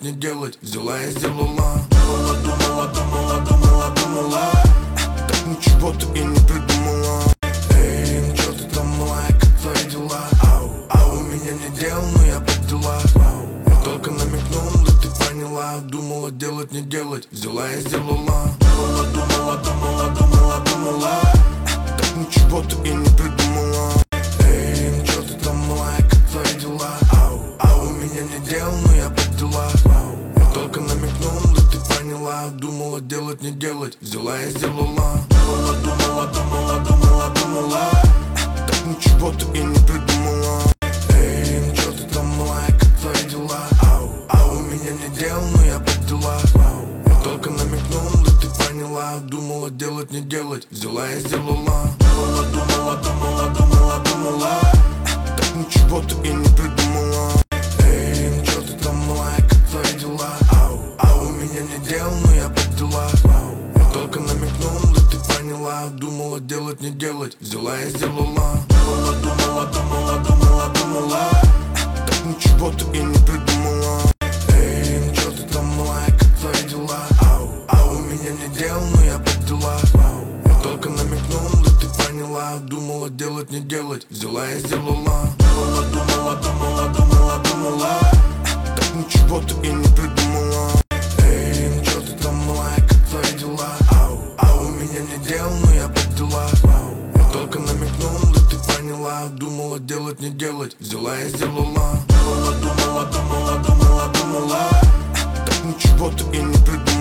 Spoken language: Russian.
не делать, взяла и сделала. Думала, думала, думала, думала, думала, так ничего ты и не придумала. Эй, ну чё ты там, малая, как твои дела? У меня не дел, но я под дела. Я только намекнул, да ты поняла. Думала делать, не делать, взяла и сделала. Думала, думала, думала, думала, думала, так ничего ты и не придумала. Эй, ну чё ты там, малая, как твои дела? У меня не дел, но я под дела. Я только намекнул, да ты поняла. Думала делать, не делать, взяла и сделала. Думала, думала, думала, думала, думала, так ничего ты и не придумала. Эй, ну чё ты там, малая, как твои дела? У меня не дел, но я под дела. Я только намекнул, да ты поняла. Думала делать, не делать, взяла и сделала. Думала, думала, думала, думала, думала, так ничего ты и не придумала. Эй, ну чё ты там, малая, как твои дела? У меня не дел, но я под дела. Я только намекнул, да ты поняла. Думала делать, не делать, взяла и сделала. Думала, думала, думала, думала, думала, так ничего ты и не придумала. Эй, ну чё ты там, малая, как твои дела? У меня не дел, но я под дела. Я только намекнул, да ты поняла. Думала делать, не делать, взяла и сделала. Думала, думала, думала, думала, думала, так ничего ты и не придумала. Эй, ну чё ты там, малая, как твои дела? У меня не дел, но я под дела. Я только намекнул, да ты поняла. Думала делать, не делать, взяла и сделала. Думала, думала, думала, думала, думала, так ничего ты и не придумала.